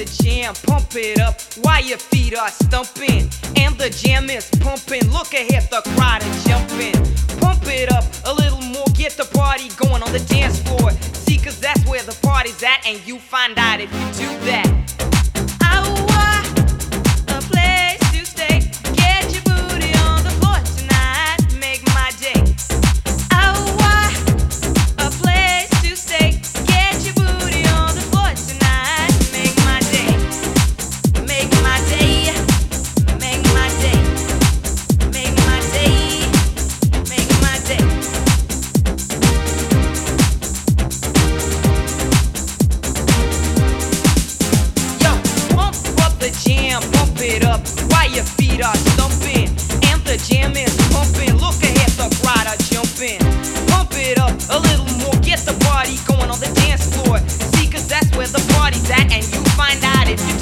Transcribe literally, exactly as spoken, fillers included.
the jam, pump it up while your feet are stumping. And the jam is pumping, look ahead, the crowd is jumping. Pump it up a little more, get the party going on the dance floor. See, cause that's where the party's at, and you find out if you do that. Pump it up while your feet are stumping. And the jam is pumping, look ahead, the crowd are jumping. Pump it up a little more, get the party going on the dance floor. See, cause that's where the party's at, and you find out if you